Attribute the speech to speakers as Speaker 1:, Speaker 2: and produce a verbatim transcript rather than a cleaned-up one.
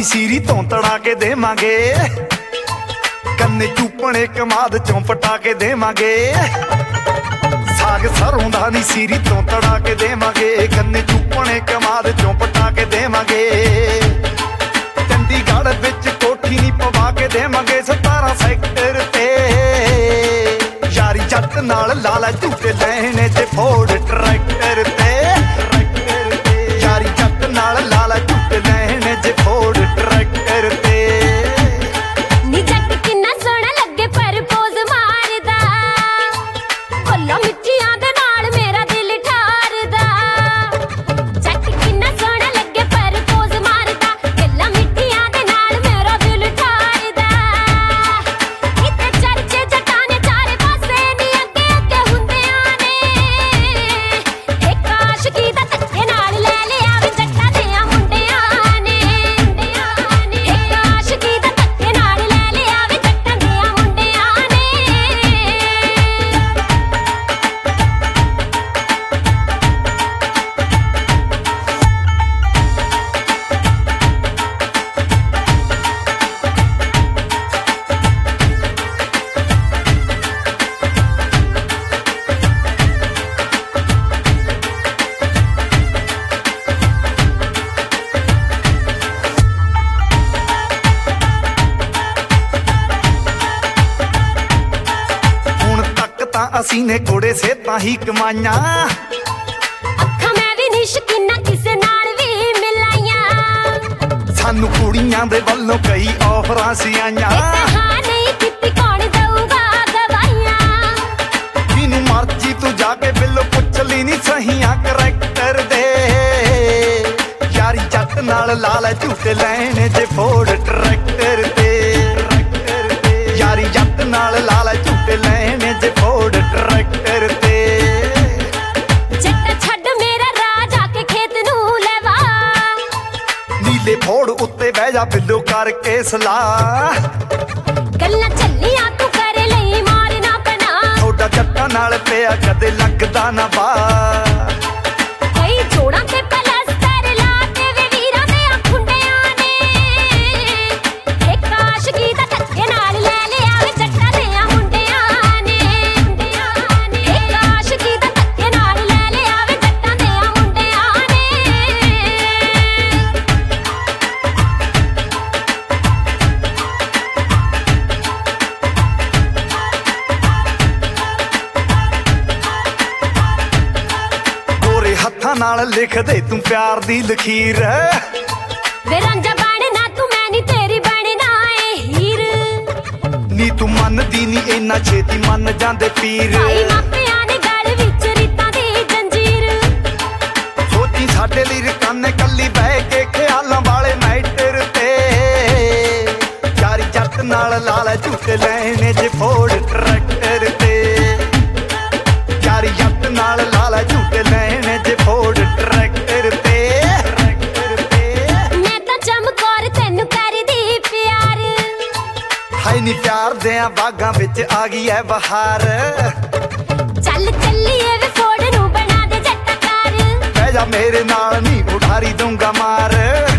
Speaker 1: ਨੀ ਸੀਰੀ ਤੋਂ ਤੜਾ ਕੇ ਦੇਵਾਂਗੇ, ਕੰਨੇ ਚੂਪਣੇ ਕਮਾਦ ਚੋਂ ਪਟਾ ਕੇ ਦੇਵਾਂਗੇ। ਸਾਗ ਸਰੋਂ ਦਾ ਨੀ ਸੀਰੀ ਤੋਂ ਤੜਾ ਕੇ ਦੇਵਾਂਗੇ, ਕੰਨੇ ਚੂਪਣੇ ਕਮਾਦ ਚੋਂ ਪਟਾ ਕੇ ਦੇਵਾਂਗੇ। ਚੰਡੀਗੜ੍ਹ ਵਿੱਚ ਕੋਠੀ ਨੀ ਪਵਾ ਕੇ ਦੇਵਾਂਗੇ, ਸਤਾਰਾਂ ਸੈਕਟਰ ਤੇ ਯਾਰੀ ਜੱਟ ਨਾਲ ਲਾਲਾ ਝੂਟੇ ਲੈਣੇ ਜੇ ਫੋੜ ਟਰੈਕਟਰ ਤੇ। ਯਾਰੀ ਜੱਟ ਨਾਲ ਲਾਲਾ ਝੂਟੇ ਲੈਣੇ ਜੇ ਫੋੜ ਟਰੈਕਟਰ ਤੇ।
Speaker 2: ਨੀ ਜੱਟ ਕਿੰਨਾ ਸੋਹਣਾ ਲੱਗੇ ਪ੍ਰਪੋਜ਼ ਮਾਰਦਾ, ਫੁੱਲਾਂ ਮਿੱਠੀਆਂ ਦੇ ਨਾਲ ਮੇਰਾ ਦਿਲ ਠਾਰਦਾ। ਜੱਟ ਕਿੰਨਾ ਸੋਹਣਾ ਲੱਗੇ ਪ੍ਰਪੋਜ਼ ਮਾਰਦਾ, ਗੱਲਾਂ ਮਿੱਠੀਆਂ ਦੇ ਨਾਲ ਮੇਰਾ ਦਿਲ ਠਾਰਦਾ। ਕਿਤੇ ਚਰਚੇ ਜੱਟਾਂ ਨੇ ਚਾਰੇ ਪਾਸੇ ਨੀ ਅੱਗੇ ਅੱਗੇ ਹੁੰਦਿਆਂ ਨੇ, ਇੱਕ ਆਸ਼ਕੀ ਦਾ ਧੱਕੇ ਨਾਲ ਲੈ ਲਿਆ ਵੇ ਜੱਟਾਂ ਦਿਆਂ ਮੁੰਡਿਆਂ ਨੇ। ਇੱਕ ਆਸ਼ਕੀ ਦਾ ਧੱਕੇ ਨਾਲ ਲੈ ਲਿਆ ਵੇ ਜੱਟਾਂ ਦਿਆਂ ਮੁੰਡਿਆਂ ਨੇ।
Speaker 1: ਹੁਣ ਤੱਕ ਤਾਂ ਅਸੀਂ ਨੇ ਕੋੜੇ ਸੇਤਾਂ ਹੀ ਕਮਾਈਆਂ,
Speaker 2: ਅੱਖਾਂ ਮੈਂ ਵੀ ਨੀ ਸ਼ਕੀਨਾ ਕਿਸੇ ਨਾਲ ਵੀ ਮਿਲਾਈਆਂ।
Speaker 1: ਸਾਨੂੰ ਕੁੜੀਆਂ ਦੇ ਵੱਲੋਂ ਕਈ ਆਫਰਾਂ ਸੀ ਆਈਆਂ।
Speaker 2: ਇੱਕ ਹਾਂ ਨਹੀਂ ਕੀਤੀ ਕੌਣ ਦਊਗਾ ਗਵਾਈਆਂ।
Speaker 1: ਜਿਹਨੂੰ ਮਰਜੀ ਤੂੰ ਜਾ ਕੇ ਬਿੱਲੋ ਪੁੱਛ ਲਈ ਨੀ ਸਹੀਆਂ ਕਰੈਕਟਰ ਦੇ। ਯਾਰੀ ਜੱਟ ਨਾਲ ਲਾਲਾ ਝੂਟੇ ਲੈਣੇ ਜੇ ਫੋੜ ਟਰੈਕਟਰ ਤੇ। ਯਾਰੀ ਜੱਟ ਨਾਲ ਲਾਲਾ ਝੂਟੇ ਲੈਣੇ ਜੇ ਫੋੜ ਟਰੈਕਟਰ ਤੇ।
Speaker 2: ਜੱਟ ਛੱਡ ਮੇਰਾ ਰਾਹ ਜਾ ਕੇ ਖੇਤ ਨੂੰ ਲੈਵਾ,
Speaker 1: ਨੀਲੇ ਫੋੜ ਉੱਤੇ ਬਹਿ ਜਾ ਬਿੱਲੋ ਕਰਕੇ ਸਲਾਹ।
Speaker 2: ਗੱਲਾਂ ਚੱਲੀਆਂ ਤੂੰ ਕਰ ਲਈ ਮਾਰਨਾ ਪਨਾ,
Speaker 1: ਥੋੜਾ ਜੱਟਾਂ ਨਾਲ ਪਿਆ ਕਦੇ ਲੱਗਦਾ ਨਾ ਬਾ।
Speaker 2: ਕਈ ਜੋੜਾਂ ਤੇ ਪਲਸਤਰ ਲਾਤੇ ਵੇ ਵੀਰਾਂ ਦੇ ਖੁੰਡਿਆਂ ਨੇ। ਇੱਕ ਆਸ਼ਕੀ ਦਾ ਧੱਕੇ ਨਾਲ ਲੈ ਲਿਆ ਵੇ ਜੱਟਾਂ ਦਿਆਂ ਮੁੰਡਿਆਂ ਨੇ। ਇੱਕ ਆਸ਼ਕੀ ਦਾ ਧੱਕੇ ਨਾਲ ਲੈ ਲਿਆ ਵੇ ਜੱਟਾਂ ਦਿਆਂ ਮੁੰਡਿਆਂ ਨੇ।
Speaker 1: ਗੋਰੇ ਹੱਥਾਂ ਨਾਲ ਲਿਖ ਦੇ ਤੂੰ ਪਿਆਰ ਦੀ ਲਖੀਰ।
Speaker 2: ਵੇ ਰਾਂਝਾ ਬਣਨਾ ਤੂੰ ਮੈਂ ਨੀ ਤੇਰੀ ਬਣਨਾ ਏ ਹੀਰ।
Speaker 1: ਨੀ ਤੂੰ ਮੰਨਦੀ ਨੀ ਇੰਨਾ ਛੇਤੀ ਮੰਨ ਜਾਂਦੇ ਪੀਰ।
Speaker 2: ਭਾਈ ਮਾਪਿਆਂ ਨੇ ਗਲ ਵਿੱਚ ਰੀਤਾਂ ਦੀ ਜੰਜੀਰ।
Speaker 1: ਸੋਚੀ ਸਾਡੇ ਲਈ ਰਕਾਨੇ ਕੱਲੀ ਬਹਿ ਕੇ ਖਿਆਲਾਂ ਵਾਲੇ ਮੈਟਰ ਤੇ। ਯਾਰੀ ਜੱਟ ਨਾਲ ਲਾਲਾ ਝੂਟੇ ਲੈਣੇ ਜੇ ਫੋੜ ਟਰੈਕਟਰ ਤੇ। ਯਾਰੀ ਜੱਟ ਨਾਲ ਲਾਲਾ ਝੂਟੇ ਲੈਣੇ ਜੇ ਫੋੜ ਟਰੈਕਟਰ ਤੇ।
Speaker 2: ਮੈਂ ਤਾਂ ਚਮਕੌਰ ਤੈਨੂੰ ਕਰਦੀ ਪਿਆਰ,
Speaker 1: ਹਾਏ ਨੀ ਪਿਆਰ ਦਿਆਂ ਬਾਗਾਂ ਵਿੱਚ ਆ ਗਈ ਐ ਬਹਾਰ।
Speaker 2: ਚੱਲ ਚੱਲੀਏ ਵੇ ਫੋੜ ਨੂੰ ਬਣਾ ਦੇ ਜੱਟਾ ਕਾਰ।
Speaker 1: ਬਹਿ ਜਾ ਮੇਰੇ ਨਾਲ ਨੀ ਉਡਾਰੀ ਦੂੰਗਾ ਮਾਰ।